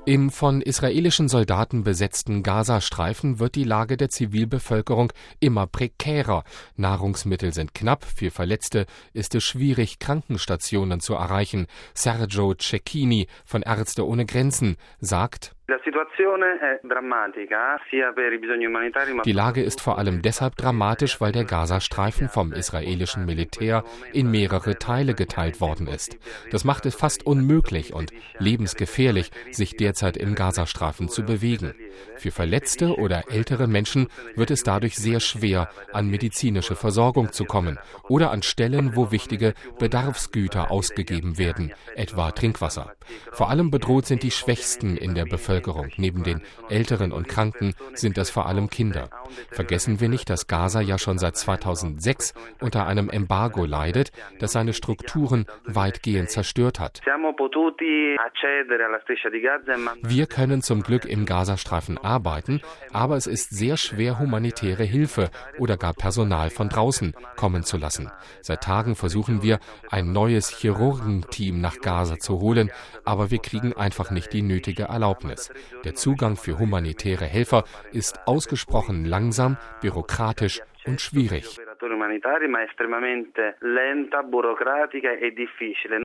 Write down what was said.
Im von israelischen Soldaten besetzten Gazastreifen wird die Lage der Zivilbevölkerung immer prekärer. Nahrungsmittel sind knapp, für Verletzte ist es schwierig, Krankenstationen zu erreichen. Sergio Cecchini von Ärzte ohne Grenzen sagt: Die Lage ist vor allem deshalb dramatisch, weil der Gazastreifen vom israelischen Militär in mehrere Teile geteilt worden ist. Das macht es fast unmöglich und lebensgefährlich, sich derzeit im Gazastreifen zu bewegen. Für verletzte oder ältere Menschen wird es dadurch sehr schwer, an medizinische Versorgung zu kommen oder an Stellen, wo wichtige Bedarfsgüter ausgegeben werden, etwa Trinkwasser. Vor allem bedroht sind die Schwächsten in der Bevölkerung. Neben den Älteren und Kranken sind das vor allem Kinder. Vergessen wir nicht, dass Gaza ja schon seit 2006 unter einem Embargo leidet, das seine Strukturen weitgehend zerstört hat. Wir können zum Glück im Gazastreifen arbeiten, aber es ist sehr schwer, humanitäre Hilfe oder gar Personal von draußen kommen zu lassen. Seit Tagen versuchen wir, ein neues Chirurgenteam nach Gaza zu holen, aber wir kriegen einfach nicht die nötige Erlaubnis. Der Zugang für humanitäre Helfer ist ausgesprochen langsam, bürokratisch und schwierig.